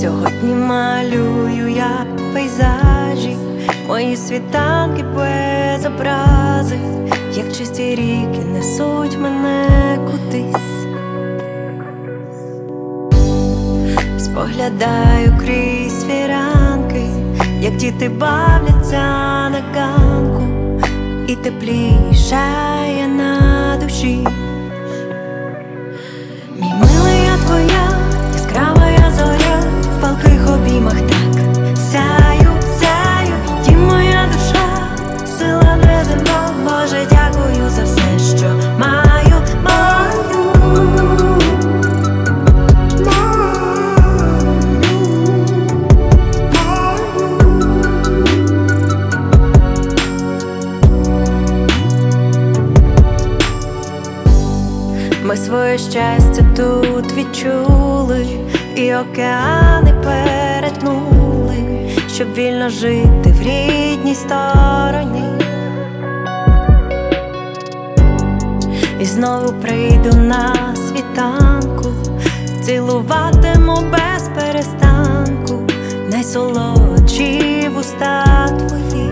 Сьогодні малюю я пейзажі, мої світанки без образи, як чисті ріки несуть мене кудись. Споглядаю крізь фіранки, як діти бавляться на ганку, і теплішає на душі. Мій милий, я твоя, яскрава я зоря, в палких обіймах так сяю, сяю, і моя душа, сила неземна. Боже, дякую за все, що маю, маю. Ми своє щастя тут відчули, і океани перетнули, щоб вільно жити в рідній стороні. І знову прийду на світанку, цілуватиму без перестанку найсолодші вуста твої.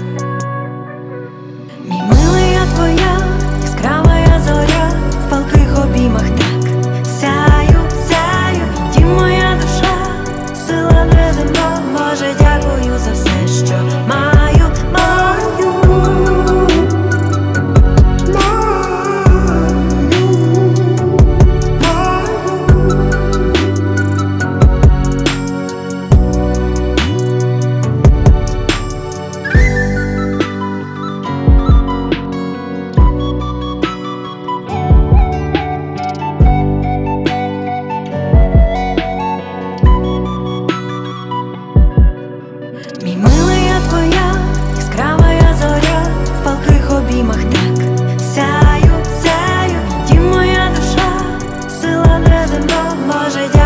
Мій милий, я твоя, яскрава я зоря, в палких обіймах так сяю, сяю, і моя душа, сила неземна. Боже, дякую за все, що маю, маю. Мій милий, я твоя, яскрава я зоря, в палких обіймах так сяю, сяю, і моя душа, сила неземна. Боже,